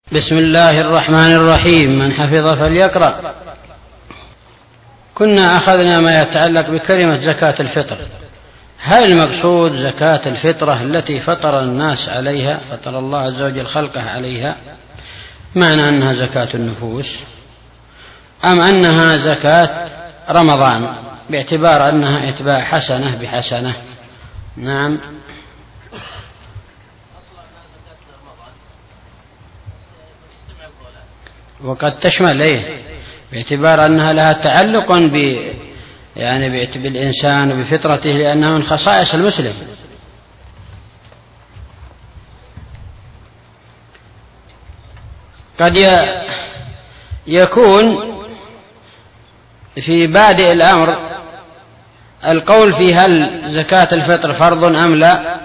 بسم الله الرحمن الرحيم. من حفظ فليقرأ. كنا أخذنا ما يتعلق بكلمة زكاة الفطر. هل المقصود زكاة الفطرة التي فطر الناس عليها، فطر الله عز وجل خلقه عليها، معنى أنها زكاة النفوس، أم أنها زكاة رمضان باعتبار أنها إتباع حسنة بحسنة؟ نعم، وقد تشمل باعتبار أنها لها تعلق بالإنسان وبفطرته، لأنها من خصائص المسلم. قد يكون في بادئ الأمر القول في هل زكاة الفطر فرض أم لا،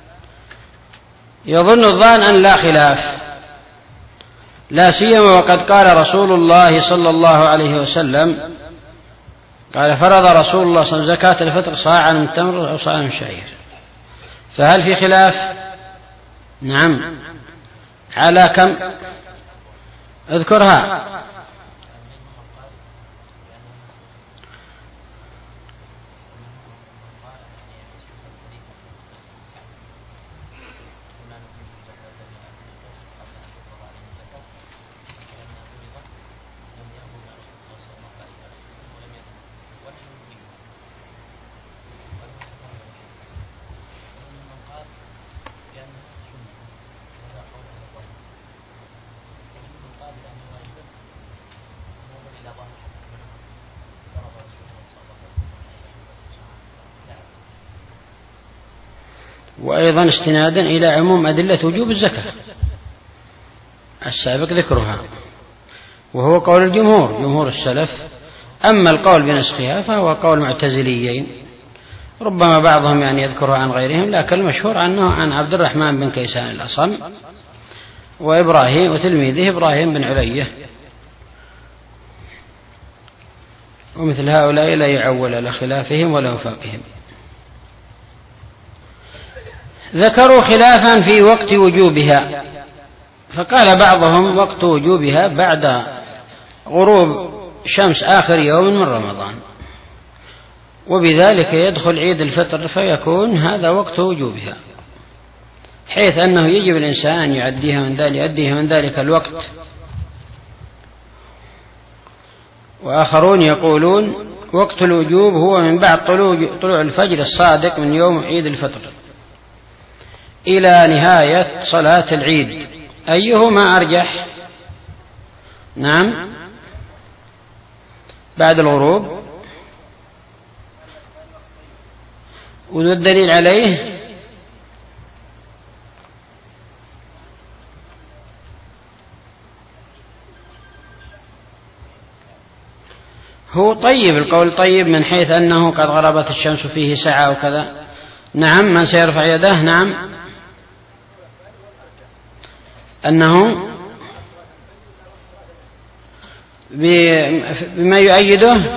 يظن الظان أن لا خلاف، لا سيما وقد قال رسول الله صلى الله عليه وسلم، قال: فرض رسول الله صلى الله عليه وسلم زكاة الفطر صاعا من تمر أو صاعا من شعير. فهل في خلاف؟ نعم. على كم؟ اذكرها. وأيضا استنادا إلى عموم أدلة وجوب الزكاة السابق ذكرها، وهو قول الجمهور، جمهور السلف. أما القول بنسخها فهو قول معتزليين، ربما بعضهم يذكرها عن غيرهم، لكن المشهور عنه عن عبد الرحمن بن كيسان الأصم وإبراهيم وتلميذه إبراهيم بن علية، ومثل هؤلاء لا يعول لخلافهم ولا وفاقهم. ذكروا خلافا في وقت وجوبها، فقال بعضهم وقت وجوبها بعد غروب شمس آخر يوم من رمضان، وبذلك يدخل عيد الفطر فيكون هذا وقت وجوبها، حيث أنه يجب الإنسان أن يؤديها من ذلك الوقت. وآخرون يقولون وقت الوجوب هو من بعد طلوع الفجر الصادق من يوم عيد الفطر إلى نهاية صلاة العيد. أيهما أرجح؟ نعم، بعد الغروب. والدليل عليه هو طيب، القول طيب من حيث أنه قد غربت الشمس فيه ساعة وكذا. نعم، من سيرفع يده؟ نعم، أنه بما يؤيده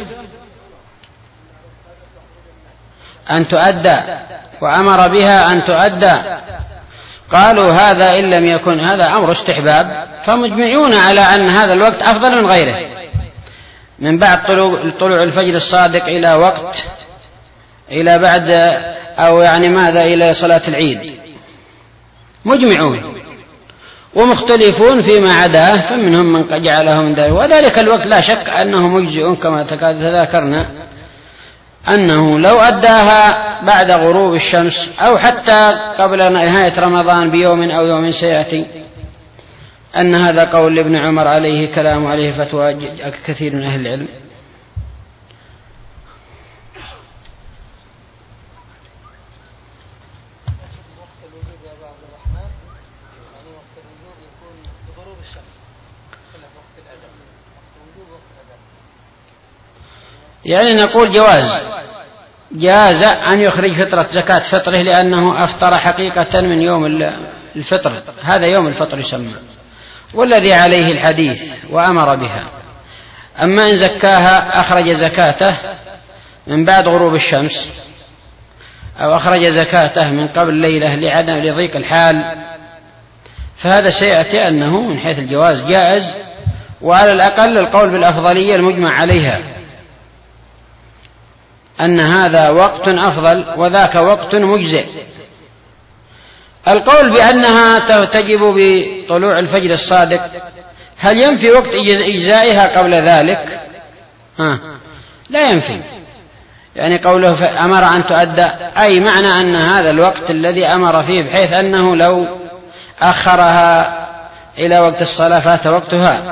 أن تؤدى، وأمر بها أن تؤدى. قالوا هذا إن لم يكن هذا أمر استحباب، فمجمعون على أن هذا الوقت أفضل من غيره، من بعد طلوع الفجر الصادق إلى وقت إلى بعد أو ماذا إلى صلاة العيد. مجمعون ومختلفون فيما عداه، فمنهم من قد جعله من ذلك، وذلك الوقت لا شك أنه مجزئ، كما تذاكرنا أنه لو أداها بعد غروب الشمس أو حتى قبل نهاية رمضان بيوم أو يوم سيأتي، أن هذا قول ابن عمر عليه كلام عليه فتوى كثير من أهل العلم. نقول جاز أن يخرج فطرة زكاة فطره لأنه أفطر حقيقة من يوم الفطر، هذا يوم الفطر يسمى، والذي عليه الحديث وأمر بها. أما إن زكاها أخرج زكاته من بعد غروب الشمس أو أخرج زكاته من قبل ليلة لضيق الحال، فهذا سيأتي أنه من حيث الجواز جائز، وعلى الأقل القول بالأفضلية المجمع عليها، أن هذا وقت أفضل وذاك وقت مجزئ. القول بأنها تجب بطلوع الفجر الصادق، هل ينفي وقت إجزائها قبل ذلك؟ لا ينفي، يعني قوله أمر أن تؤدى أي معنى أن هذا الوقت الذي أمر فيه، بحيث أنه لو أخرها إلى وقت الصلاة فات وقتها.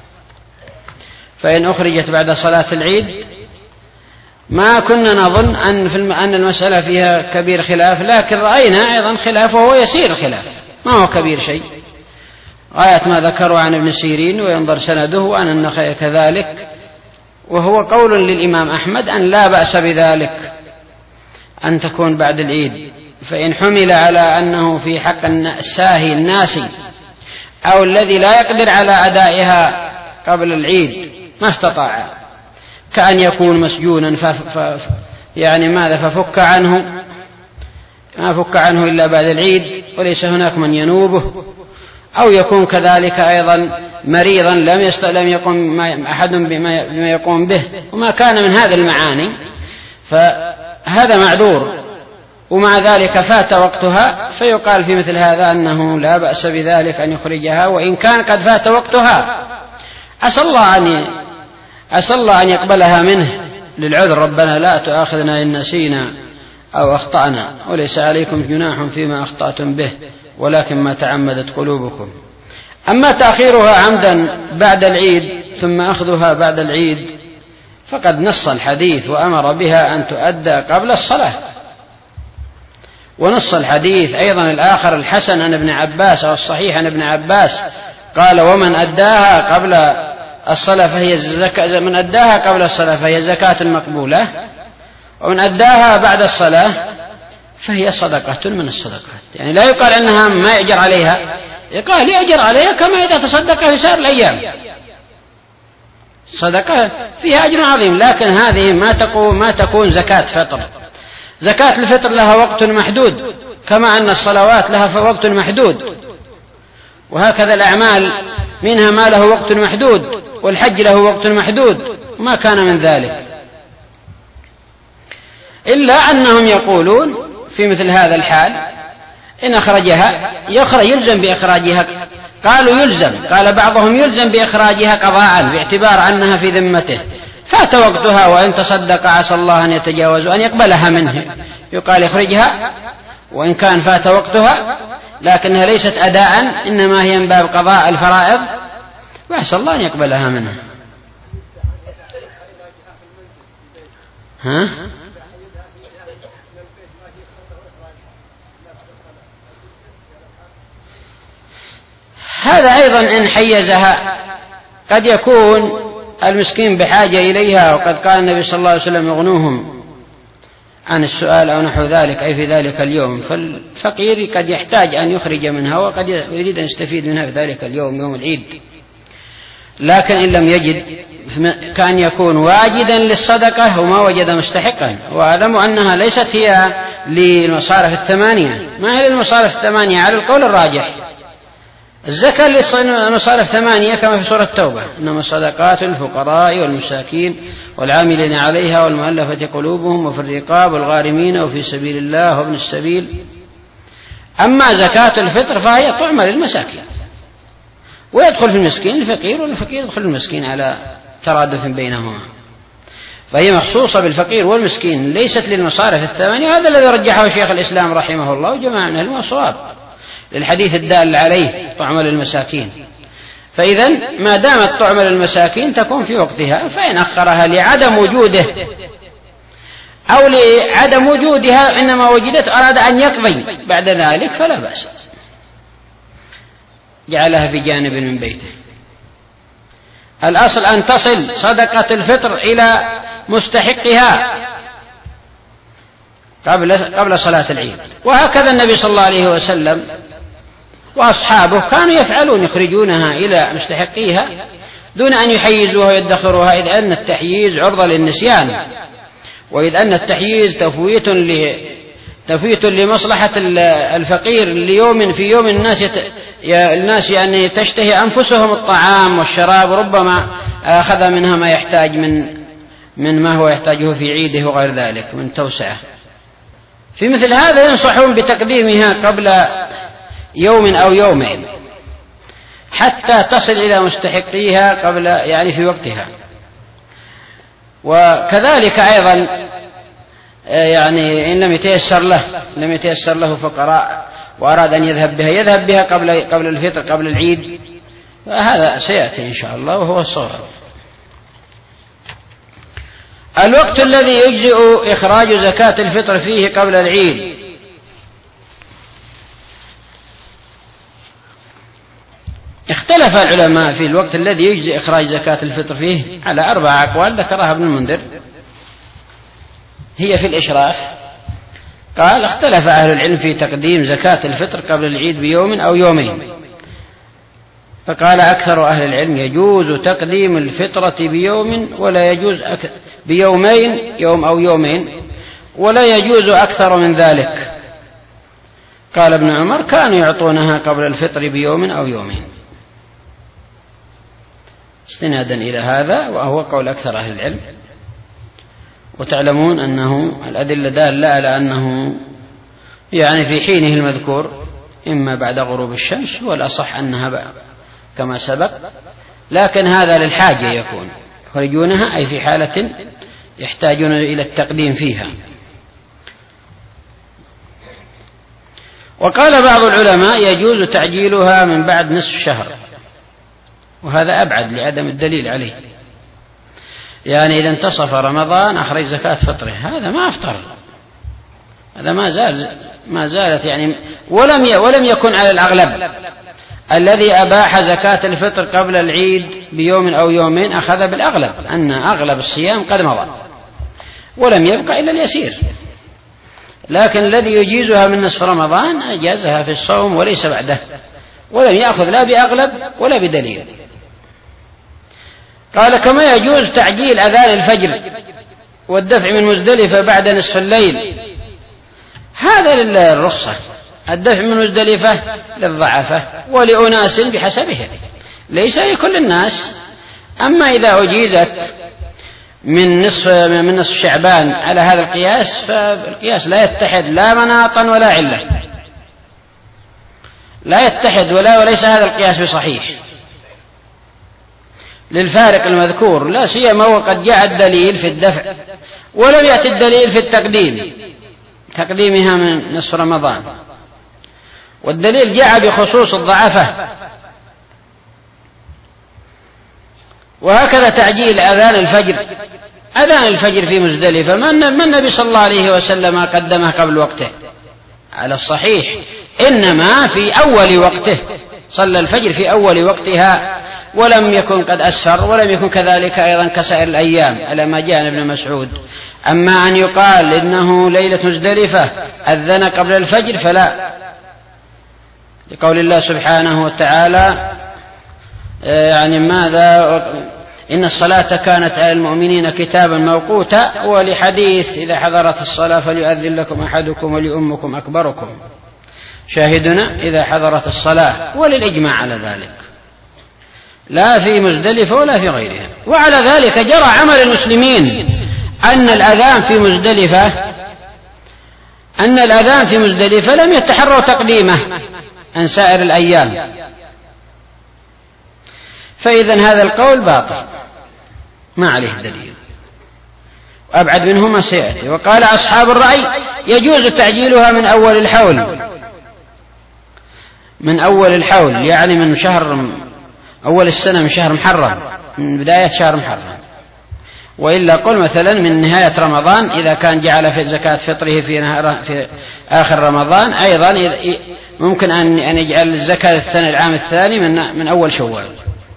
فإن أخرجت بعد صلاة العيد ما كنا نظن أن المسألة فيها كبير خلاف، لكن رأينا أيضا خلاف وهو يسير خلاف، ما هو كبير شيء، غاية ما ذكروا عن ابن سيرين وينظر سنده وأن النخعي كذلك، وهو قول للإمام أحمد أن لا بأس بذلك أن تكون بعد العيد. فإن حمل على أنه في حق الساهي الناسي أو الذي لا يقدر على أدائها قبل العيد ما استطاع، كأن يكون مسجونا يعني ماذا ففك عنه، ما فك عنه إلا بعد العيد وليس هناك من ينوبه، أو يكون كذلك أيضا مريضا لم يقم أحد بما يقوم به، وما كان من هذا المعاني، فهذا معذور، ومع ذلك فات وقتها، فيقال في مثل هذا أنه لا بأس بذلك أن يخرجها وإن كان قد فات وقتها. عسى الله أن يقبلها منه للعذر، ربنا لا تؤاخذنا إن نسينا أو أخطأنا، وليس عليكم جناح فيما أخطأتم به ولكن ما تعمدت قلوبكم. أما تأخيرها عمدا بعد العيد ثم أخذها بعد العيد فقد نص الحديث وأمر بها أن تؤدى قبل الصلاة، ونص الحديث أيضا الآخر الحسن عن ابن عباس أو الصحيح عن ابن عباس قال ومن أداها قبل الصلاة فهي زكاة، من أداها قبل الصلاة فهي زكاة مقبولة، ومن أداها بعد الصلاة فهي صدقة من الصدقات. يعني لا يقال أنها ما يأجر عليها، يقال يأجر عليها كما إذا تصدق في سائر الأيام، صدقة فيها أجر عظيم، لكن هذه ما تكون زكاة فطر. زكاة الفطر لها وقت محدود كما أن الصلوات لها وقت محدود، وهكذا الأعمال منها ما له وقت محدود، والحج له وقت محدود، وما كان من ذلك، إلا أنهم يقولون في مثل هذا الحال إن أخرجها يلزم بإخراجها، قال بعضهم يلزم بإخراجها قضاء باعتبار أنها في ذمته، فات وقتها وإن تصدق عسى الله أن يتجاوز وأن يقبلها منه، يقال يخرجها وإن كان فات وقتها، لكنها ليست أداء، إنما هي من باب قضاء الفرائض، وعسى الله أن يقبلها منه. هذا أيضا إن حيزها، قد يكون المسكين بحاجة إليها، وقد قال النبي صلى الله عليه وسلم يغنوهم عن السؤال أو نحو ذلك، أي في ذلك اليوم، فالفقير قد يحتاج أن يخرج منها وقد يريد أن يستفيد منها في ذلك اليوم يوم العيد، لكن إن لم يجد كان يكون واجدا للصدقة وما وجد مستحقا. وأعلم أنها ليست هي للمصارف الثمانية، ما هي للمصارف الثمانية على القول الراجح، الزكاة للمصارف ثمانية كما في سورة التوبة، إنما الصدقات للفقراء والمساكين والعاملين عليها والمؤلفة قلوبهم وفي الرقاب والغارمين وفي سبيل الله وابن السبيل. أما زكاة الفطر فهي طعمة للمساكين، ويدخل في المسكين الفقير، والفقير يدخل المسكين على ترادف بينهما، فهي مخصوصة بالفقير والمسكين، ليست للمصارف الثمانية. هذا الذي رجحه شيخ الإسلام رحمه الله وجماعة من العلماء الصواب للحديث الدال عليه طعمة للمساكين. فإذا ما دامت طعمة للمساكين تكون في وقتها، فإن أخرها لعدم وجوده أو لعدم وجودها إنما وجدت أراد أن يقضي بعد ذلك فلا بأس، جعلها في جانب من بيته. الأصل أن تصل صدقة الفطر إلى مستحقها قبل صلاة العيد، وهكذا النبي صلى الله عليه وسلم وأصحابه كانوا يفعلون، يخرجونها إلى مستحقيها دون أن يحيزوها ويدخروها، إذ أن التحييز عرضة للنسيان، وإذ أن التحييز تفويت تفويت لمصلحة الفقير ليوم في يوم الناس يعني تشتهي أنفسهم الطعام والشراب، ربما أخذ منها ما يحتاج من ما هو يحتاجه في عيده وغير ذلك من توسعة. في مثل هذا ينصحون بتقديمها قبل يوم أو يومين حتى تصل إلى مستحقيها قبل يعني في وقتها. وكذلك أيضا يعني إن لم يتيسر له فقراء وأراد أن يذهب بها قبل الفطر قبل العيد، هذا سيأتي إن شاء الله وهو الصواب. الوقت الذي يجزئ إخراج زكاة الفطر فيه قبل العيد. اختلف العلماء في الوقت الذي يجزئ إخراج زكاة الفطر فيه على 4 أقوال ذكرها ابن المنذر، هي في الإشراف. قال اختلف أهل العلم في تقديم زكاة الفطر قبل العيد بيوم أو يومين، فقال أكثر أهل العلم يجوز تقديم الفطرة بيوم ولا يجوز بيومين، يوم أو يومين، ولا يجوز أكثر من ذلك. قال ابن عمر كانوا يعطونها قبل الفطر بيوم أو يومين، استنادا إلى هذا وهو قول أكثر أهل العلم. وتعلمون أنه الأدلة دالة على أنه يعني في حينه المذكور إما بعد غروب الشمس، والأصح أنها كما سبق، لكن هذا للحاجة يكون يخرجونها أي في حالة يحتاجون إلى التقديم فيها. وقال بعض العلماء يجوز تعجيلها من بعد نصف شهر، وهذا أبعد لعدم الدليل عليه. يعني إذا انتصف رمضان أخرج زكاة فطره، هذا ما أفطر، هذا ما زالت يعني ولم يكن على الأغلب. الذي أباح زكاة الفطر قبل العيد بيوم أو يومين أخذ بالأغلب أن أغلب الصيام قد مضى ولم يبقى إلا اليسير، لكن الذي يجيزها من نصف رمضان أجازها في الصوم وليس بعده، ولم يأخذ لا بأغلب ولا بدليل. قال كما يجوز تعجيل أذان الفجر والدفع من مزدلفة بعد نصف الليل، هذا للرخصة، الدفع من مزدلفة للضعفة ولأناس بحسبهم، ليس لكل الناس. أما إذا أجيزت من نصف شعبان على هذا القياس، فالقياس لا يتحد لا مناطا ولا علة، لا يتحد وليس هذا القياس بصحيح للفارق المذكور، لا سيما وقد جاء الدليل في الدفع ولم يأتي الدليل في تقديمها من نصف رمضان، والدليل جاء بخصوص الضعفة. وهكذا تعجيل أذان الفجر في مزدلفة، ما النبي صلى الله عليه وسلم قدمه قبل وقته على الصحيح، إنما في أول وقته، صلى الفجر في أول وقتها ولم يكن قد أسفر، ولم يكن كذلك أيضا كسائر الأيام على ما جاء عن ابن مسعود. أما أن يقال إنه ليلة مزدلفة أذن قبل الفجر فلا، لقول الله سبحانه وتعالى يعني ماذا إن الصلاة كانت على المؤمنين كتابا موقوتا، ولحديث إذا حضرت الصلاة فليؤذن لكم أحدكم وليؤمكم أكبركم شاهدنا إذا حضرت الصلاة، وللإجماع على ذلك لا في مزدلفة ولا في غيرها. وعلى ذلك جرى عمل المسلمين أن الأذان في مزدلفة لم يتحروا تقديمه عن سائر الأيام، فإذا هذا القول باطل ما عليه دليل، وأبعد منه ما سيأتي. وقال أصحاب الرأي يجوز تعجيلها من أول الحول، يعني من شهر أول السنة، من شهر محرم، من بداية شهر محرم. وإلا قل مثلا من نهاية رمضان إذا كان جعل في زكاة فطره في آخر رمضان، أيضا ممكن أن يجعل الزكاة السنة العام الثاني من أول شوال،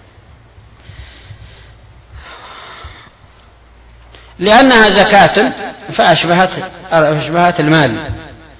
لأنها زكاة فأشبهت المال.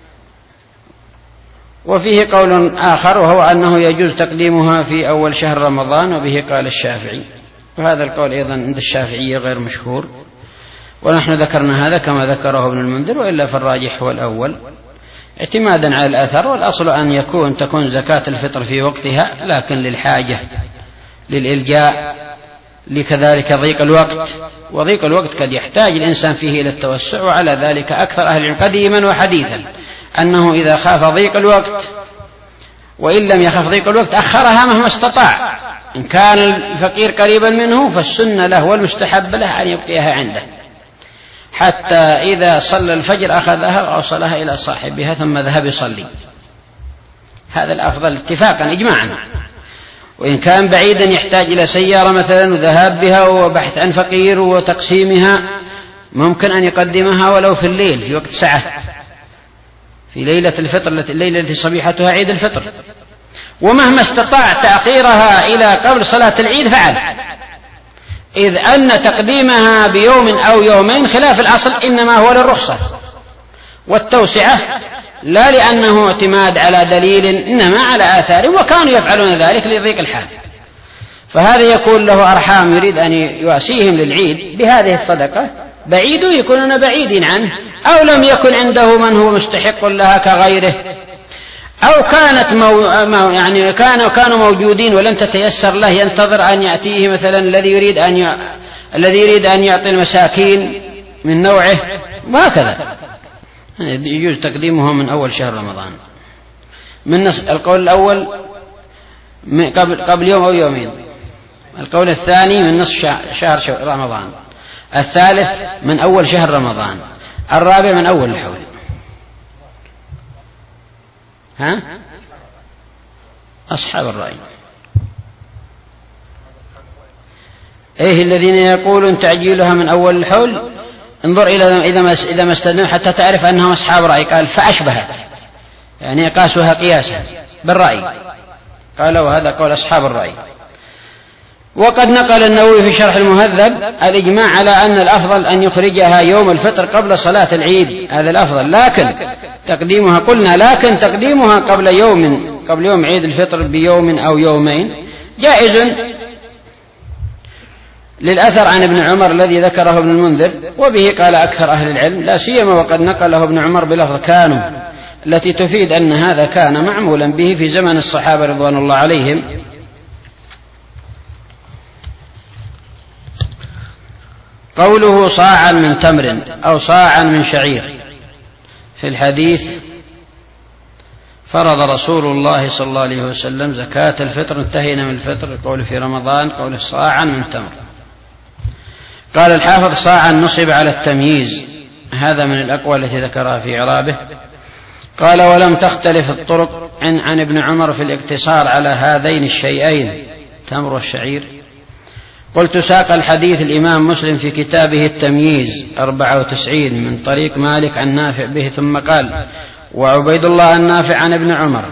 وفيه قول آخر وهو أنه يجوز تقديمها في أول شهر رمضان، وبه قال الشافعي، وهذا القول أيضا عند الشافعية غير مشهور، ونحن ذكرنا هذا كما ذكره ابن المنذر، وإلا فالراجح هو الأول. اعتمادا على الأثر، والأصل أن تكون زكاة الفطر في وقتها، لكن للحاجة للإلجاء، لكذلك ضيق الوقت، وضيق الوقت قد يحتاج الإنسان فيه إلى التوسع، وعلى ذلك أكثر أهل العلم قديما وحديثا أنه إذا خاف ضيق الوقت وإن لم يخف ضيق الوقت أخرها مهما استطاع. إن كان الفقير قريبا منه فالسنة له والمستحب له أن يبقيها عنده حتى إذا صلى الفجر أخذها وأوصلها إلى صاحبها ثم ذهب يصلي، هذا الأفضل اتفاقا إجماعا. وإن كان بعيدا يحتاج إلى سيارة مثلا وذهاب بها وبحث عن فقير وتقسيمها، ممكن أن يقدمها ولو في الليل في وقت سعة في ليلة الفطر، الليلة التي صبيحتها عيد الفطر، ومهما استطاع تأخيرها إلى قبل صلاة العيد فعل، إذ أن تقديمها بيوم أو يومين خلاف الأصل إنما هو للرخصة والتوسعة، لا لأنه اعتماد على دليل، إنما على آثار، وكانوا يفعلون ذلك لضيق الحال. فهذا يكون له أرحام يريد أن يواسيهم للعيد بهذه الصدقة، بعيد يكونون بعيدين عنه، أو لم يكن عنده من هو مستحق لها كغيره، أو كانوا موجودين ولم تتيسر له، ينتظر أن يأتيه مثلا الذي يريد أن يعطي المساكين من نوعه، وهكذا يجوز تقديمه من أول شهر رمضان. من القول الأول قبل يوم أو يومين، القول الثاني من نصف شهر رمضان، الثالث من أول شهر رمضان، الرابع من أول الحول. أصحاب الرأي الذين يقولون تعجيلها من أول الحول، انظر إذا ما استدنوا حتى تعرف أنهم أصحاب رأي، قال فأشبهت، يعني قاسوها قياسا بالرأي، قالوا هذا قول أصحاب الرأي. وقد نقل النووي في شرح المهذب الإجماع على أن الأفضل أن يخرجها يوم الفطر قبل صلاة العيد، هذا الأفضل، لكن تقديمها قبل يوم عيد الفطر بيوم أو يومين جائز، للأثر عن ابن عمر الذي ذكره ابن المنذر، وبه قال أكثر أهل العلم، لا سيما وقد نقله ابن عمر بلفظ كانوا، التي تفيد أن هذا كان معمولا به في زمن الصحابة رضوان الله عليهم. قوله صاعا من تمر أو صاعا من شعير، في الحديث فرض رسول الله صلى الله عليه وسلم زكاة الفطر، انتهينا من الفطر، قول في رمضان، قوله صاعا من تمر. قال الحافظ صاعا نصب على التمييز، هذا من الأقوال التي ذكرها في إعرابه. قال ولم تختلف الطرق عن ابن عمر في الاقتصار على هذين الشيئين تمر والشعير. قلت ساق الحديث الإمام مسلم في كتابه التمييز 94 من طريق مالك عن نافع به، ثم قال وعبيد الله النافع عن ابن عمر،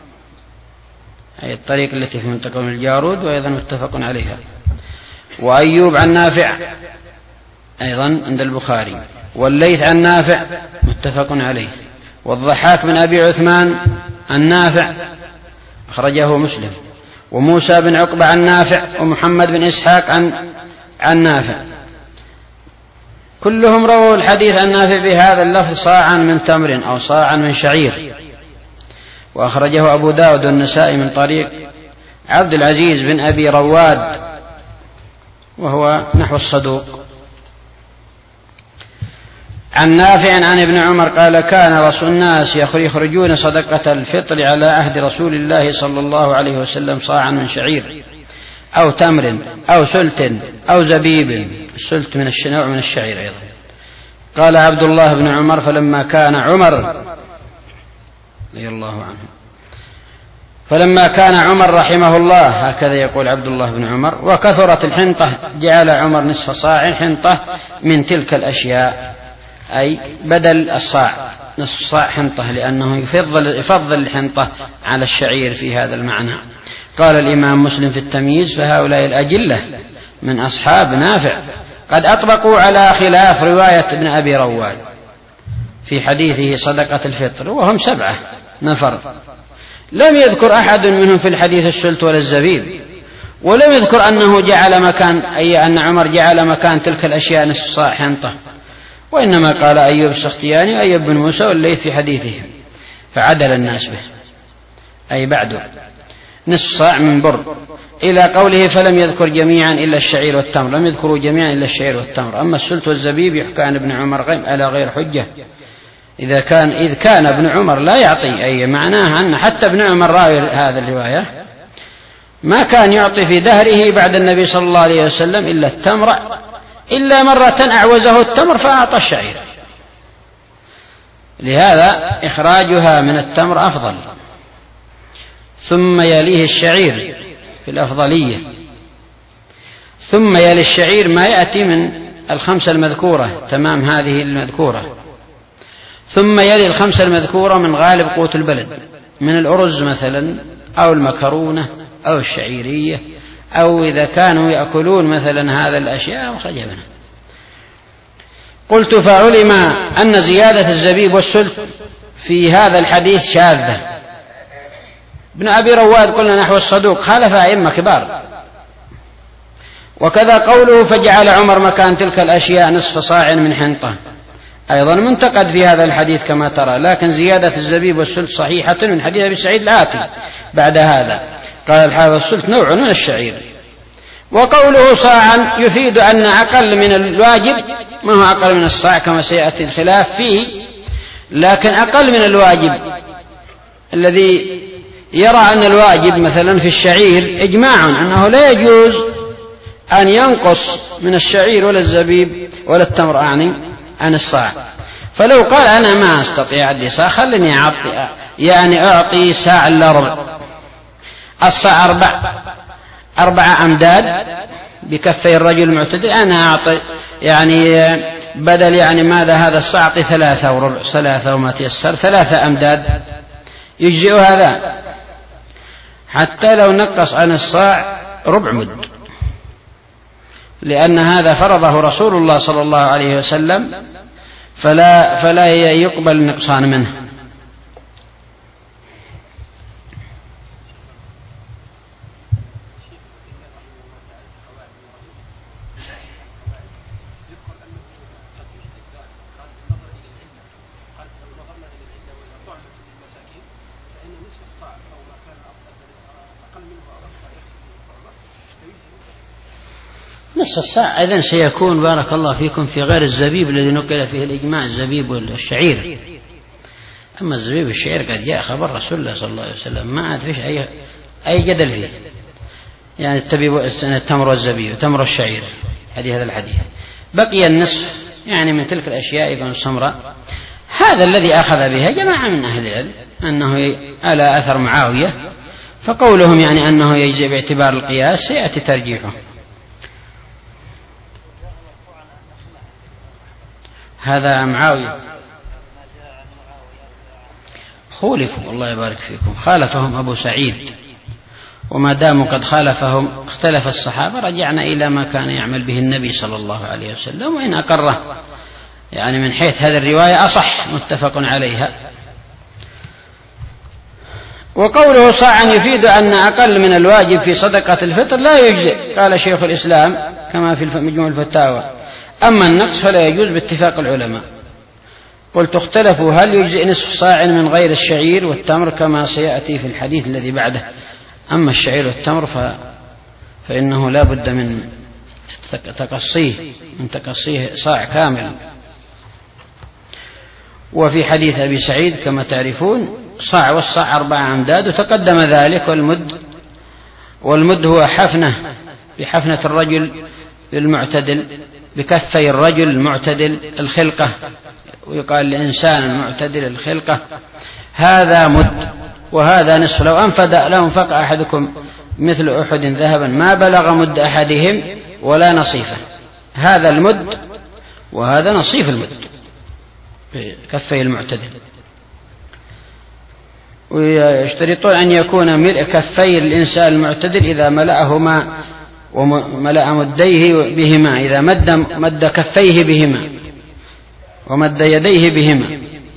أي الطريق التي في منطقة من الجارود وأيضا متفق عليها، وأيوب عن نافع أيضا عند البخاري، والليث عن نافع متفق عليه، والضحاك بن أبي عثمان عن نافع أخرجه مسلم، وموسى بن عقبة عن نافع، ومحمد بن إسحاق عن نافع، كلهم رووا الحديث عن نافع بهذا اللفظ صاعا من تمر أو صاعا من شعير. وأخرجه أبو داود والنسائي من طريق عبد العزيز بن أبي رواد وهو نحو الصدوق، عن نافع عن ابن عمر قال كان رسول الناس يخرجون صدقة الفطر على عهد رسول الله صلى الله عليه وسلم صاعا من شعير أو تمر أو سلت أو زبيب، السلت من الشنوع من الشعير أيضا. قال عبد الله بن عمر فلما كان عمر رضي الله عنه رحمه الله، هكذا يقول عبد الله بن عمر، وكثرت الحنطة جعل عمر نصف صاع حنطة من تلك الأشياء، أي بدل الصاع نصف صاع حنطة، لأنه يفضل الحنطة على الشعير في هذا المعنى. قال الإمام مسلم في التمييز فهؤلاء الأجلة من أصحاب نافع قد أطبقوا على خلاف رواية ابن أبي رواد في حديثه صدقة الفطر، وهم 7 نفر، لم يذكر أحد منهم في الحديث السلت ولا الزبيب، ولم يذكر أنه جعل مكان، أي أن عمر جعل مكان تلك الأشياء نصف صاع حنطة، وإنما قال أيوب السختياني وأيوب بن موسى والليث في حديثهم فعدل الناس به، أي بعده، نصف صاع من بر، إلى قوله فلم يذكر جميعا إلا الشعير والتمر، لم يذكروا جميعا إلا الشعير والتمر. أما السلت والزبيب يحكى عن ابن عمر على غير حجة، إذ كان ابن عمر لا يعطي، أي معناها أن حتى ابن عمر راوي هذا الرواية ما كان يعطي في دهره بعد النبي صلى الله عليه وسلم إلا التمر، إلا مرة أعوزه التمر فأعطى الشعير، لهذا إخراجها من التمر أفضل، ثم يليه الشعير في الأفضلية، ثم يلي الشعير ما يأتي من الخمسة المذكورة تمام هذه المذكورة، ثم يلي الخمسة المذكورة من غالب قوت البلد، من الأرز مثلا أو المكرونة أو الشعيرية، أو إذا كانوا يأكلون مثلا هذا الأشياء وخرج منها. قلت فعلم أن زيادة الزبيب والسلت في هذا الحديث شاذة. ابن أبي رواد قلنا نحو الصدوق، خالف أئمة كبار. وكذا قوله فجعل عمر مكان تلك الأشياء نصف صاع من حنطة، أيضا منتقد في هذا الحديث كما ترى، لكن زيادة الزبيب والسلت صحيحة من حديث أبي سعيد الآتي بعد هذا. قال الحافظ السلت نوع من الشعير. وقوله صاعا يفيد أن أقل من الواجب ما هو أقل من الصاع كما سيأتي الخلاف فيه، لكن أقل من الواجب الذي يرى أن الواجب مثلا في الشعير إجماع أنه لا يجوز أن ينقص من الشعير ولا الزبيب ولا التمر عن الصاع. فلو قال أنا ما أستطيع أدي صاع، خلني أعطي ساع إلا ربع، الصاع 4 أمداد بكفي الرجل المعتدل، أنا أعطي بدل ماذا هذا الصاع أعطي 3 وربع، 3 وما تيسر 3 أمداد يجزئ هذا، حتى لو نقص عن الصاع ربع مد، لأن هذا فرضه رسول الله صلى الله عليه وسلم، فلا يقبل النقصان منه. نصف الساعة إذن سيكون بارك الله فيكم في غير الزبيب الذي نقل فيه الإجماع، الزبيب والشعير. أما الزبيب والشعير قد جاء خبر رسول الله صلى الله عليه وسلم، ما عاد فيش أي جدل فيه، التمر والزبيب وتمر والشعير، هذا الحديث. بقي النصف من تلك الأشياء يكون سمراء، هذا الذي أخذ بها جماعة من أهل العلم أنه على أثر معاوية، فقولهم أنه يجزي باعتبار القياس سيأتي ترجيحه. هذا معاوية خولفوا، الله يبارك فيكم، خالفهم أبو سعيد، وما داموا قد خالفهم اختلف الصحابة، رجعنا إلى ما كان يعمل به النبي صلى الله عليه وسلم، وإن أقره من حيث هذه الرواية أصح متفق عليها. وقوله صاعا يفيد أن أقل من الواجب في صدقة الفطر لا يجزئ، قال شيخ الإسلام كما في مجموع الفتاوى، أما النقص فلا يجوز باتفاق العلماء. قلت اختلفوا هل يجزئ نصف صاع من غير الشعير والتمر كما سيأتي في الحديث الذي بعده. أما الشعير والتمر فإنه لا بد من تقصيه صاع كامل. وفي حديث أبي سعيد كما تعرفون صاع، والصاع 4 أمداد، وتقدم ذلك. والمد هو حفنة، بحفنة الرجل المعتدل، بكفي الرجل المعتدل الخلقة، ويقال الإنسان المعتدل الخلقة، هذا مد وهذا نصف. لو أنفق أحدكم مثل أحد ذهبا ما بلغ مد أحدهم ولا نصيفه، هذا المد وهذا نصيف المد بكفي المعتدل. ويشترطون أن يكون ملء كفي الإنسان المعتدل إذا ملأهما وملأ مديه بهما، إذا مد كفيه بهما ومد يديه بهما.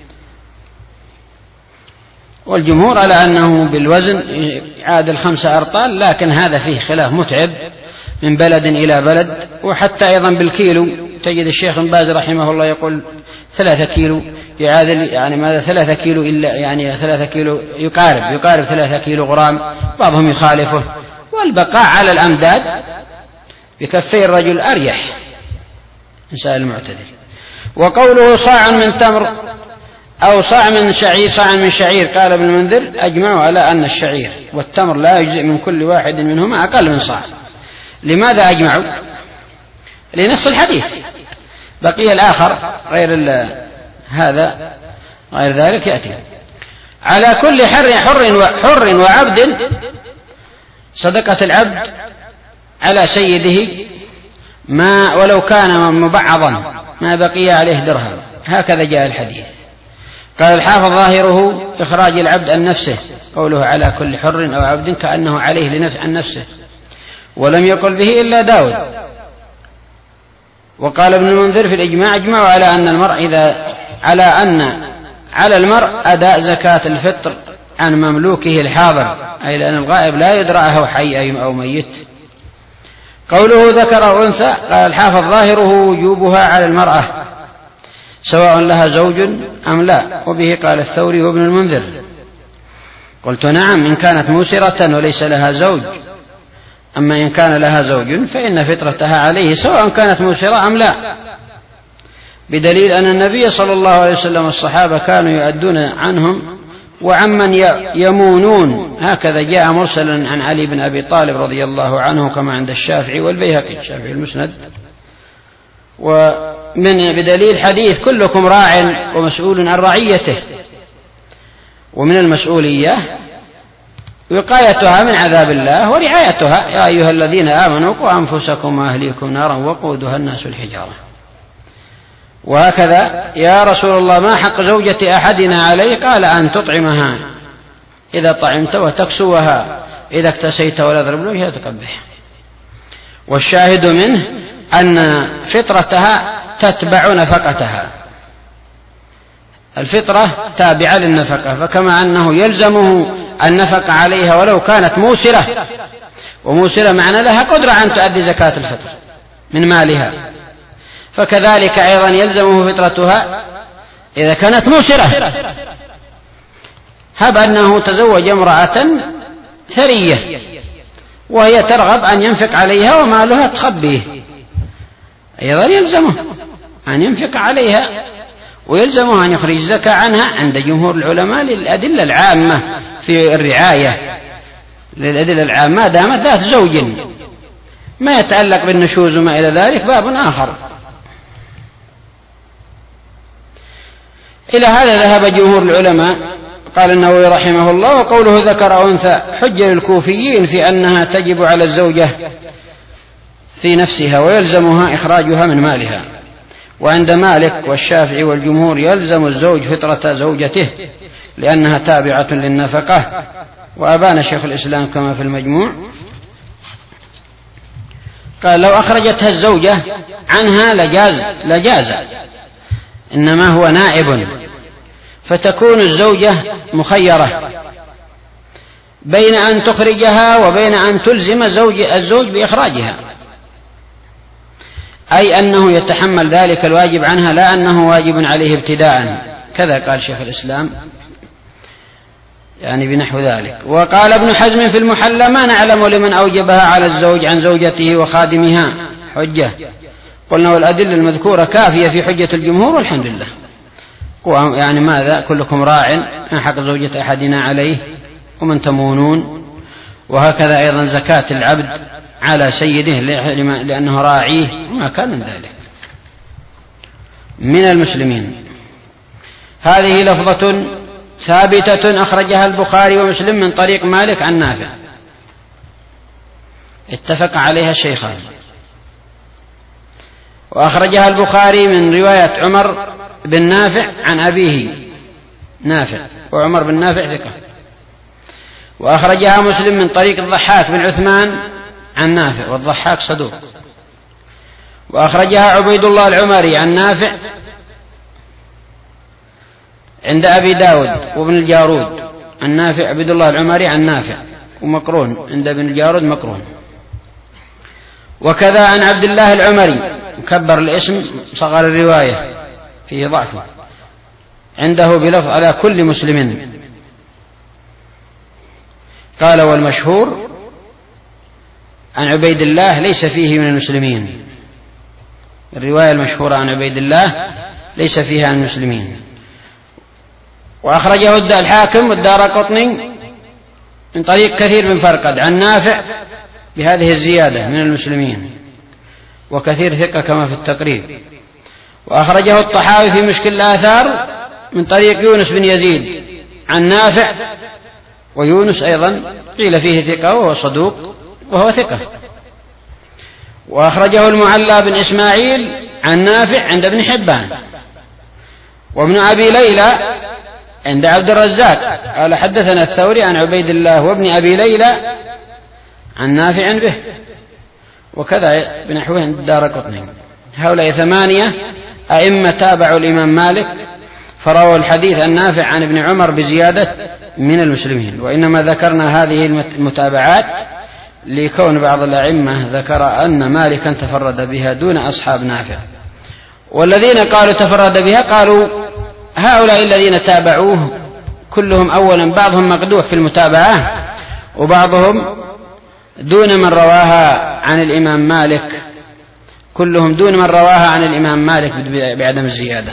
والجمهور على أنه بالوزن يعادل 5 أرطال، لكن هذا فيه خلاف متعب من بلد إلى بلد. وحتى أيضا بالكيلو تجد الشيخ باز رحمه الله يقول كيلو يعادل يعني ماذا 3 كيلو إلا يعني 3 كيلو يقارب 3 كيلو غرام، بعضهم يخالفه. والبقاء على الأمداد بكفي الرجل أريح إن شاء المعتدل. وقوله صاع من تمر أو صاع من شعير قال ابن المنذر أجمعوا على أن الشعير والتمر لا يجزئ من كل واحد منهما أقل من صاع. لماذا أجمعوا؟ لنص الحديث. بقي الآخر هذا غير ذلك يأتي. على كل حر وعبد صدقة العبد على سيده ما ولو كان مبعضا ما بقي عليه درهم، هكذا جاء الحديث. قال الحافظ ظاهره إخراج العبد عن نفسه، قوله على كل حر أو عبد كأنه عليه عن نفسه، ولم يقل به إلا داود. وقال ابن المنذر في الإجماع أجمعوا على أن على المرء أداء زكاة الفطر عن مملوكه الحاضر، أي لأن الغائب لا يدرى هو حي أو ميت. قوله ذكر أو أنثى قال الحافظ ظاهره وجوبها على المرأة سواء لها زوج أم لا، وبه قال الثوري وابن المنذر. قلت نعم إن كانت موسرة وليس لها زوج، أما إن كان لها زوج فإن فطرتها عليه سواء كانت موسرة أم لا، بدليل أن النبي صلى الله عليه وسلم والصحابة كانوا يؤدون عنهم وعمن يمونون، هكذا جاء مرسلا عن علي بن أبي طالب رضي الله عنه كما عند الشافعي والبيهقي، الشافعي المسند. بدليل حديث كلكم راع ومسؤول عن رعيته، ومن المسؤولية وقايتها من عذاب الله ورعايتها. يا أيها الذين آمنوا قوا أنفسكم وأهليكم نارا وقودها الناس الحجارة. وهكذا يا رسول الله ما حق زوجة أحدنا عليه؟ قال أن تطعمها إذا طعمت وتكسوها إذا اكتسيت ولا تضرب وجهها تقبح. والشاهد منه أن فطرتها تتبع نفقتها، الفطرة تابعة للنفقة، فكما أنه يلزمه النفقة عليها ولو كانت موسرة، وموسرة معنى لها قدرة أن تؤدي زكاة الفطر من مالها، فكذلك أيضا يلزمه فطرتها إذا كانت موسرة. هب أنه تزوج امرأة ثرية وهي ترغب أن ينفق عليها ومالها تخبيه، أيضا يلزمه أن ينفق عليها ويلزمه أن يخرج زكاة عنها عند جمهور العلماء للأدلة العامة في الرعاية، للأدلة العامة دامت ذات زوج، ما يتعلق بالنشوز وما إلى ذلك باب آخر. إلى هذا ذهب جمهور العلماء. قال النووي رحمه الله وقوله ذكر أو أنثى حجة للكوفيين في أنها تجب على الزوجة في نفسها ويلزمها إخراجها من مالها، وعند مالك والشافعي والجمهور يلزم الزوج فطرة زوجته لأنها تابعة للنفقة. وأبان شيخ الإسلام كما في المجموع قال لو أخرجتها الزوجة عنها لجاز، إنما هو نائب، فتكون الزوجة مخيرة بين أن تخرجها وبين أن تلزم الزوج بإخراجها، أي أنه يتحمل ذلك الواجب عنها لا أنه واجب عليه ابتداء، كذا قال شيخ الإسلام يعني بنحو ذلك. وقال ابن حزم في المحلى ما نعلم لمن أوجبها على الزوج عن زوجته وخادمها حجة. قلنا والأدلة المذكورة كافية في حجة الجمهور والحمد لله. يعني ماذا كلكم راع ما حق زوجة أحدنا عليه ومن تمونون. وهكذا أيضا زكاة العبد على سيده لأنه راعيه وما كان من ذلك من المسلمين. هذه لفظة ثابتة أخرجها البخاري ومسلم من طريق مالك عن نافع، اتفق عليها الشيخان. وأخرجها البخاري من رواية عمر بن نافع عن أبيه نافع، وعمر بن نافع ثقة. وأخرجها مسلم من طريق الضحاك بن عثمان عن نافع، والضحاك صدوق. وأخرجها عبيد الله العمري عن نافع عند أبي داود وابن الجارود عن نافع، عبيد الله العمري عن نافع ومقرون عند ابن الجارود مقرون. وكذا عن عبد الله العمري مكبر الاسم صغر الرواية فيه ضعف، عنده بلفظ على كل مسلم. قال والمشهور عن عبيد الله ليس فيه من المسلمين، الرواية المشهورة عن عبيد الله ليس فيها عن المسلمين. وأخرجه الحاكم والدارقطني من طريق كثير بن فرقد عن نافع بهذه الزيادة من المسلمين، وكثير ثقة كما في التقريب. وأخرجه الطحاوي في مشكل الآثار من طريق يونس بن يزيد عن نافع، ويونس أيضا قيل فيه ثقة وهو صدوق وهو ثقة. وأخرجه المعلى بن إسماعيل عن نافع عند ابن حبان. وابن أبي ليلى عند عبد الرزاق قال حدثنا الثوري عن عبيد الله وابن أبي ليلى عن نافع به، وكذا بنحوه عند الدارقطني. هؤلاء 8 أئمة تابعوا الإمام مالك فرووا الحديث النافع عن ابن عمر بزيادة من المسلمين. وإنما ذكرنا هذه المتابعات لكون بعض الأئمة ذكر أن مالكا تفرد بها دون أصحاب نافع. والذين قالوا تفرد بها قالوا هؤلاء الذين تابعوه كلهم أولا بعضهم مقدوح في المتابعة، وبعضهم دون من رواها عن الإمام مالك، كلهم دون من رواها عن الإمام مالك بعدم الزيادة.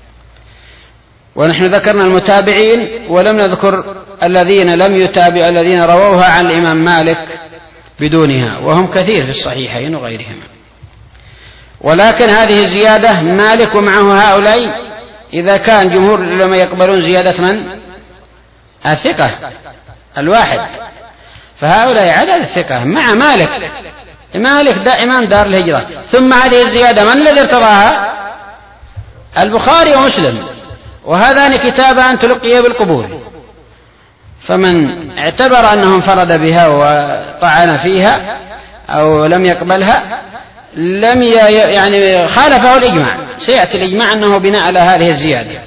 ونحن ذكرنا المتابعين ولم نذكر الذين لم يتابع الذين رووها عن الإمام مالك بدونها، وهم كثير في الصحيحين وغيرهما. ولكن هذه الزيادة مالك ومعه هؤلاء إذا كان جمهور العلماء يقبلون زيادة من الثقة الواحد، فهؤلاء عدد الثقة مع مالك. مالك إمام دار الهجرة. ثم هذه الزيادة من الذي ارتضاها؟ البخاري ومسلم، وهذان كتابان تلقي بالقبول. فمن اعتبر أنه انفرد بها وطعن فيها أو لم يقبلها لم يعني خالفه الإجماع. سيأتي الإجماع أنه بناء على هذه الزيادة.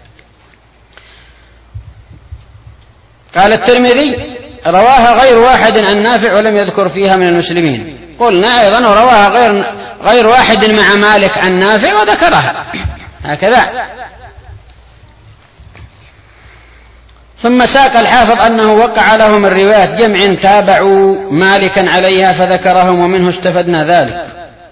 قال الترمذي رواها غير واحد عن نافع ولم يذكر فيها من المسلمين. قلنا أيضا رواها غير واحد مع مالك عن نافع وذكرها هكذا. ثم ساق الحافظ أنه وقع لهم الروايات جمع تابعوا مالكا عليها فذكرهم ومنه استفدنا ذلك.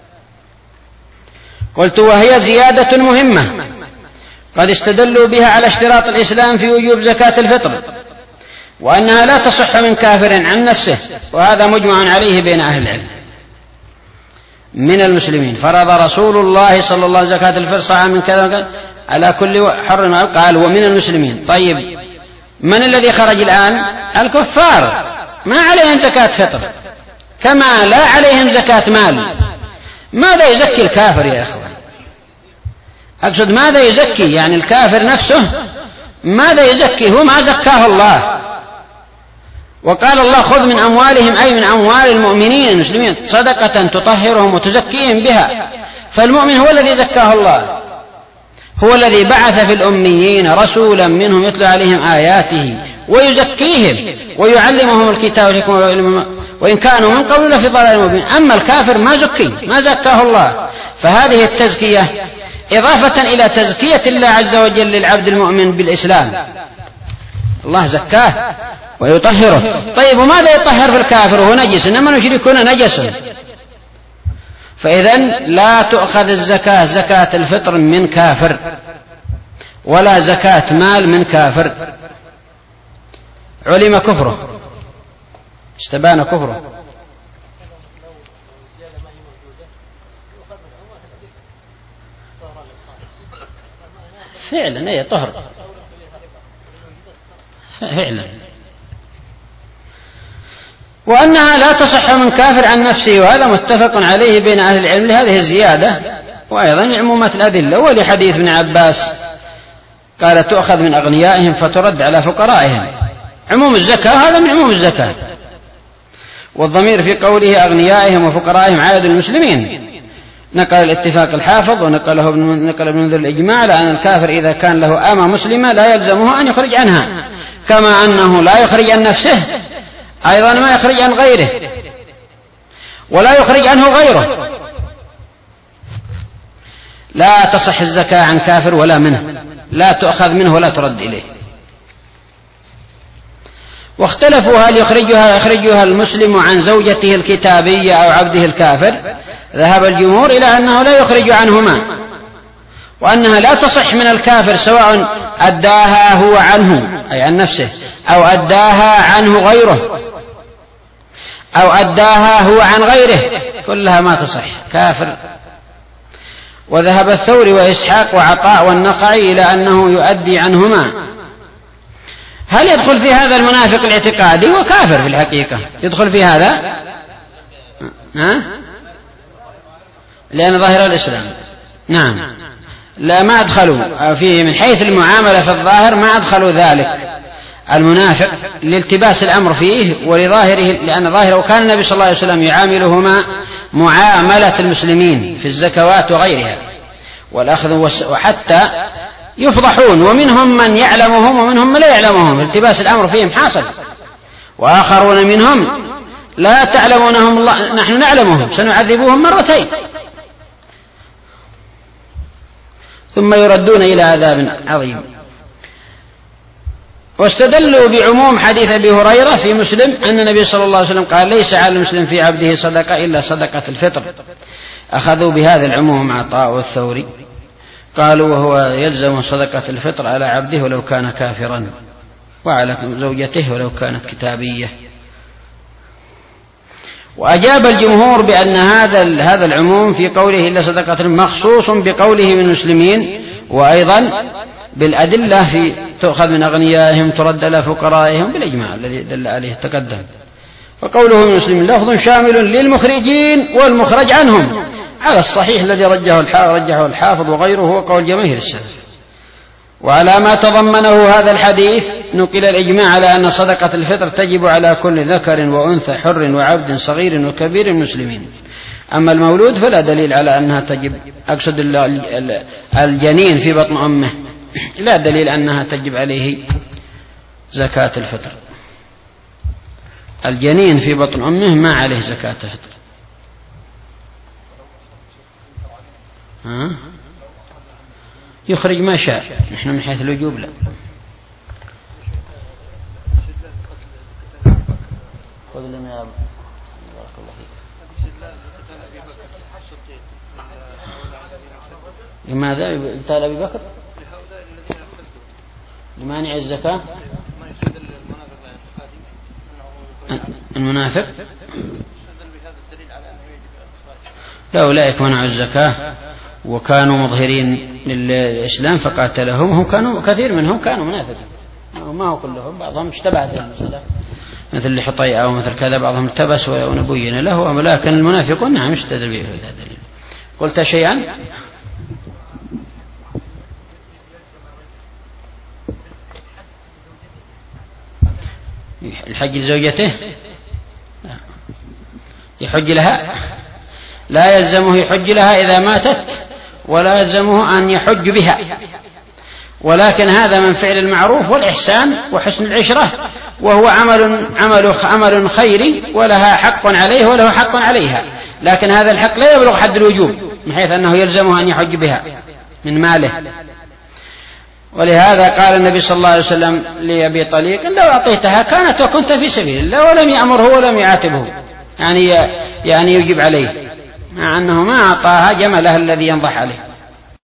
قلت وهي زيادة مهمة قد استدلوا بها على اشتراط الإسلام في وجوب زكاة الفطر، وأنها لا تصح من كافر عن نفسه، وهذا مجمع عليه بين أهل العلم من المسلمين. فرض رسول الله صلى الله عليه وسلم زكاة الفطر صاعا من كذا على كل حر، قال ومن المسلمين. طيب من الذي خرج الآن؟ الكفار ما عليهم زكاة فطر كما لا عليهم زكاة مال. ماذا يزكي الكافر يا إخوان؟ أقصد ماذا يزكي؟ يعني الكافر نفسه ماذا يزكي؟ هو ما زكاه الله. وقال الله خذ من أموالهم أي من أموال المؤمنين المسلمين صدقة تطهرهم وتزكيهم بها. فالمؤمن هو الذي زكاه الله، هو الذي بعث في الأميين رسولا منهم يتلو عليهم آياته ويزكيهم ويعلمهم الكتاب والحكمة وإن كانوا من قبل لفي ضلال مبين. أما الكافر ما زكاه الله. فهذه التزكية إضافة إلى تزكية الله عز وجل للعبد المؤمن بالإسلام، الله زكاه ويطهره. طيب وماذا يطهر في الكافر؟ هو نجس، إنما المشركون نجس. فإذن لا تؤخذ الزكاة زكاة الفطر من كافر ولا زكاة مال من كافر علم كفره استبان كفره. فعلا هي طهر فعلا. وأنها لا تصح من كافر عن نفسه، وهذا متفق عليه بين أهل العلم لهذه الزيادة، وأيضا لعمومة الأدلة. ولحديث ابن عباس قال تؤخذ من أغنيائهم فترد على فقرائهم. عموم الزكاة هذا من عموم الزكاة، والضمير في قوله أغنيائهم وفقرائهم عائد المسلمين. نقل الاتفاق الحافظ ونقل ابن منذر الإجماع على أن الكافر إذا كان له أمة مسلمة لا يلزمه أن يخرج عنها، كما أنه لا يخرج عن نفسه أيضا ما يخرج عن غيره ولا يخرج عنه غيره. لا تصح الزكاة عن كافر ولا منه، لا تؤخذ منه ولا ترد إليه. واختلفوا هل يخرجها المسلم عن زوجته الكتابية أو عبده الكافر. ذهب الجمهور إلى أنه لا يخرج عنهما، وأنها لا تصح من الكافر سواء أداها هو عنه أي عن نفسه أو أداها عنه غيره أو أداها هو عن غيره، كلها ما تصح كافر. وذهب الثوري وإسحاق وعطاء والنخعي إلى أنه يؤدي عنهما. هل يدخل في هذا المنافق الاعتقادي وكافر في الحقيقة؟ يدخل في هذا لأن ظاهر الإسلام. نعم، لا ما أدخلوا فيه من حيث المعاملة في الظاهر، ما أدخلوا ذلك المنافق لالتباس الأمر فيه ولظاهره، لأن ظاهره كان النبي صلى الله عليه وسلم يعاملهما معاملة المسلمين في الزكوات وغيرها والأخذ، وحتى يفضحون، ومنهم من يعلمهم ومنهم من لا يعلمهم، التباس الأمر فيهم حاصل. وآخرون منهم لا تعلمونهم الله، نحن نعلمهم سنعذبهم مرتين ثم يردون إلى عذاب عظيم. واستدلوا بعموم حديث أبي هريرة في مسلم أن النبي صلى الله عليه وسلم قال ليس على المسلم في عبده صدقة إلا صدقة الفطر. أخذوا بهذا العموم عطاء والثوري، قالوا وهو يلزم صدقة الفطر على عبده ولو كان كافرا وعلى زوجته ولو كانت كتابية. وأجاب الجمهور بأن هذا العموم في قوله إلا صدقة مخصوص بقوله من المسلمين، وأيضا بالأدلة في تؤخذ من أغنيائهم ترد إلى فقرائهم بالإجماع الذي دل عليه تقدم. فقوله من المسلمين لفظ شامل للمخرجين والمخرج عنهم على الصحيح الذي رجحه الحافظ وغيره هو قول جماهير السلف. وعلى ما تضمنه هذا الحديث نقل الإجماع على أن صدقة الفطر تجب على كل ذكر وأنثى حر وعبد صغير وكبير المسلمين. أما المولود فلا دليل على أنها تجب، أقصد الجنين في بطن أمه لا دليل أنها تجب عليه زكاة الفطر. الجنين في بطن أمه ما عليه زكاة الفطر. يخرج ما شاء، نحن من حيث الوجوب لا. لماذا قتال أبي بكر؟ لمانع الزكاة المنافق؟ لا، أولئك منعوا الزكاة وكانوا مظهرين للإسلام فقاتلهم، هم كانوا كثير منهم كانوا منافقين، ما هو كلهم، بعضهم اشتبهت المسألة مثل لحطيئة أو مثل كذا، بعضهم التبس ونبين له، ولكن المنافقون نعم اشتدل به هذا دليل. قلت شيئا؟ الحج لزوجته يحج لها، لا يلزمه يحج لها إذا ماتت ولا يلزمه أن يحج بها، ولكن هذا من فعل المعروف والإحسان وحسن العشرة، وهو عمل خيري ولها حق عليه وله حق عليها، لكن هذا الحق لا يبلغ حد الوجوب من حيث أنه يلزمه أن يحج بها من ماله. ولهذا قال النبي صلى الله عليه وسلم لأبي طليق لو أعطيتها كانت وكنت في سبيل الله، ولم يأمره ولم يعاتبه، يعني يجب عليه، مع أنه ما أعطاها جمله الذي ينضح عليه.